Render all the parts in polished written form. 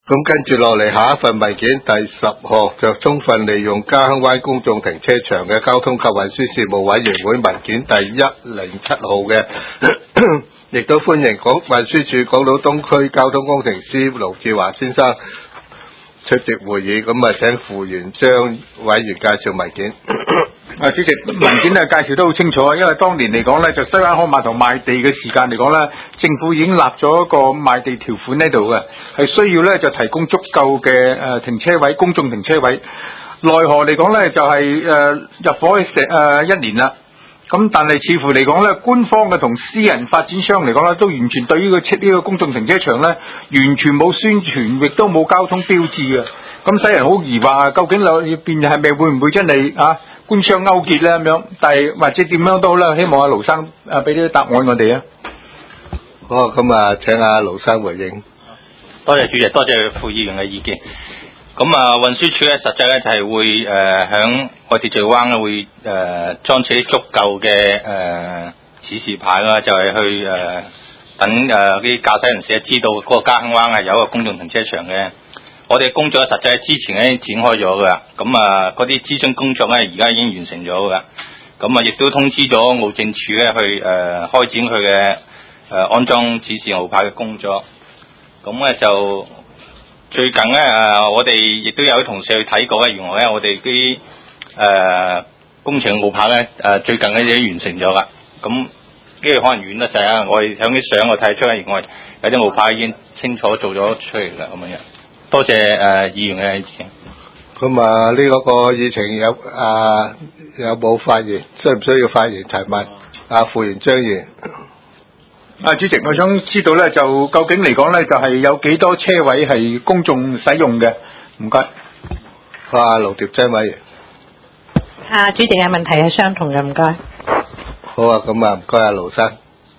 咁跟住落嚟下一份文件第10項，就充分利用嘉亨灣公眾停車場嘅交通及運輸事務委員會文件第107號嘅，亦都歡迎運輸署港島東區交通工程師盧志華先生出席會議。咁啊，請傅元璋委員介紹文件。 主席，文件介紹得好清楚，因為當年嚟講咧，就西灣河碼頭賣地嘅時間嚟講咧，政府已經立咗一個賣地條款喺度嘅，係需要咧就提供足夠嘅停車位，公眾停車位。奈何嚟講咧就係入伙1年啦，咁但係似乎嚟講咧，官方嘅同私人發展商嚟講咧，都完全對於呢個公眾停車場咧，完全冇宣傳，亦都冇交通標誌嘅，咁使人好疑惑，究竟裏邊係咪會唔會真係官商勾結咧咁樣？但係或者點樣都好啦，希望阿盧生俾啲答案我哋啊。 好，咁啊，請阿盧生回應。 多謝主席，多謝傅議員嘅意見。咁運輸署咧，實際咧就係會響我哋秩序灣會裝設足夠嘅指示牌啦，就係去等啲駕駛人士知道嗰個嘉亨灣係有一個公眾停車場嘅。我哋嘅工作實際之前咧已經展開咗噶，咁嗰啲諮詢工作咧而家已經完成咗噶，咁亦都通知咗路政署咧去開展佢嘅安裝指示號牌嘅工作。咁咧就最近咧我哋亦都有啲同事去睇過咧，原來咧我哋啲工程號牌咧最近咧已經完成咗啦。咁呢個可能遠得滯啊！我哋響啲相我睇出嚟，原來有啲號牌已經清楚做咗出嚟啦，咁樣。多謝議員嘅意見。 咁呢個議程有冇發言？需唔需要發言提問？傅元璋議員。 主席，我想知道咧，就究竟嚟講咧，就係有幾多車位係公眾使用嘅？唔該。 盧碟珍委員。 主席嘅問題係相同嘅，唔該。 好啊，咁唔該盧生。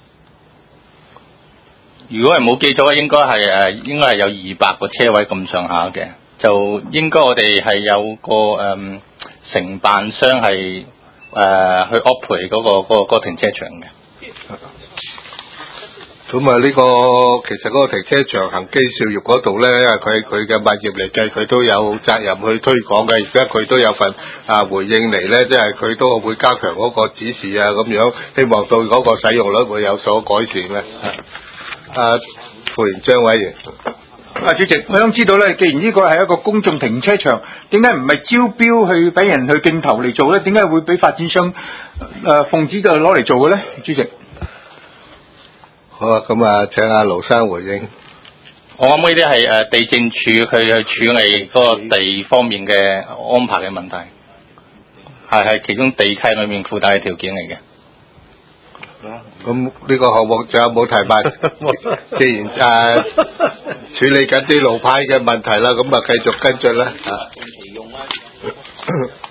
如果係冇記錯，應該係有200個車位咁上下嘅，就應該我哋係有個承辦商係去 operate 嗰個停車場嘅。 咁呢個其實嗰個停車場恒基兆業嗰度咧，因為佢嘅物業嚟計，佢都有責任去推廣嘅。而家佢都有份回應嚟咧，即係佢都會加強嗰個指示啊，咁樣希望對嗰個使用率會有所改善嘅。傅元璋委員。 主席，我想知道咧，既然呢個係一個公眾停車場，點解唔係招標去俾人去競投嚟做咧？點解會俾發展商奉旨就攞嚟做嘅咧？主席。 好啊，咁請阿盧生回應。 我諗呢啲係地政處佢去處理嗰個地方面嘅安排嘅問題，係其中地契裏面附帶嘅條件嚟嘅。 咁呢個項目仲有冇提問？既然處理緊啲路牌嘅問題啦，咁繼續跟進啦。